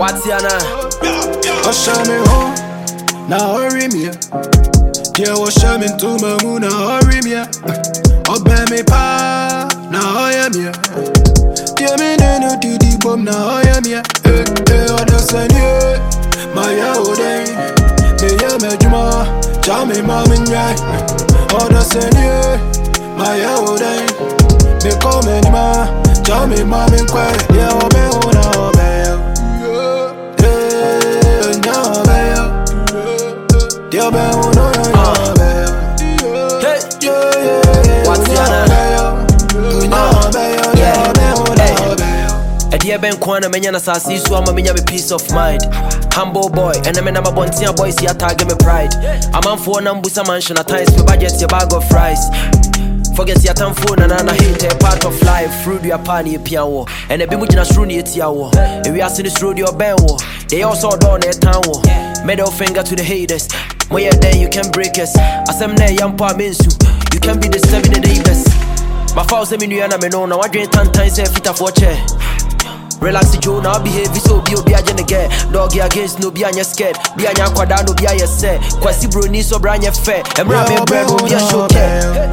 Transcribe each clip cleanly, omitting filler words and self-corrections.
Watiana. Show me home, now hurry me. Yeah, show me to my moon, now hurry me. Obey me pa, now I am here. Yeah, me no do the bomb, now I am here. Understand you, my day. Me yeah me juma, jam me mom in right. Understand you, my day. Me come in ma, jam me mom in quiet. Yeah, obey now obey. Dear Ben Kwana Mena Sassi, so I'm a peace of mind. Humble boy, and I'm a bontia boy, see a target me pride. I'm on for Nambusa mansion at times, for budget your bag of fries. Forget your time phone and I hate a part of life. Fruit your pani piano, and a bimujina shruni at yawo. And we are seeing this road your benwo. They also done a town. Middle finger to the haters. More than you can break us. As I'm there, young pa minsu. You can be disturbing the neighbors. My false semi-new me know now. I drink 10 times a fit for chair. Relax the Joe now behave so be agent again. Doggy against no be on your scared. Be on your quadra no be on your set. Quasi bro ni so brand your fair. And ramen bread will be a show care.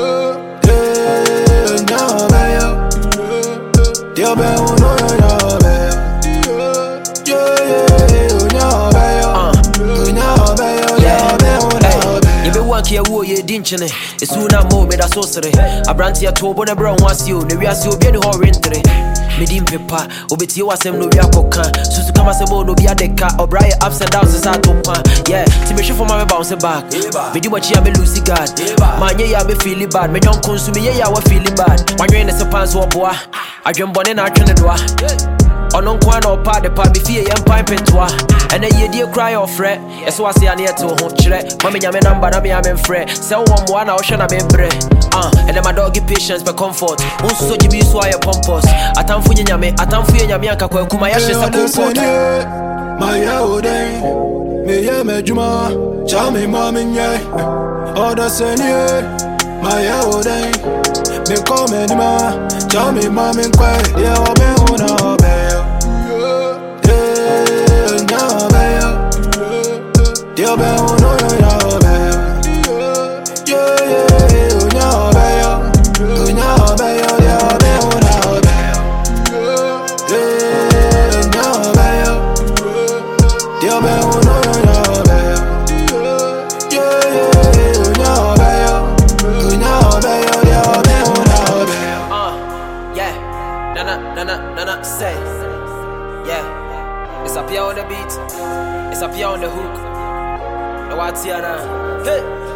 Kia wo ye dinchene esuna mo me da sosere abranti atobo na bra nwase o ne wiase obi ani ho rentre medim pepa obeti wasem no wi akoka susu kama se bo no bi adeka obraye ups and downs is atopa yeah ti me hwe for my bounce back medi wachi am lose guard manye ya be feel bad me nyon consume ye ya wa feel bad wanwe ne se pants wo boa adwembone na atwene doa Onon kwan or part the part before you pipe into and then you dear cry or fret. Yes, was the near to home chere. Mammy, I'm number, I'm in fret. Sell one ocean, I'm in bread. And then my dog give patience but comfort. Also, you be so I pompous. At time for Yame, at time for Yamiaka, Kumayashi, my day. Me, me, Juma, Jammy, mom, and yay. Order senior, my day. Me come in ma, Jammy, mom, and quiet. Yeah, I'll be Nana, say, yeah, it's up here on the beat, it's up here on the hook. No, what's here now? Hey.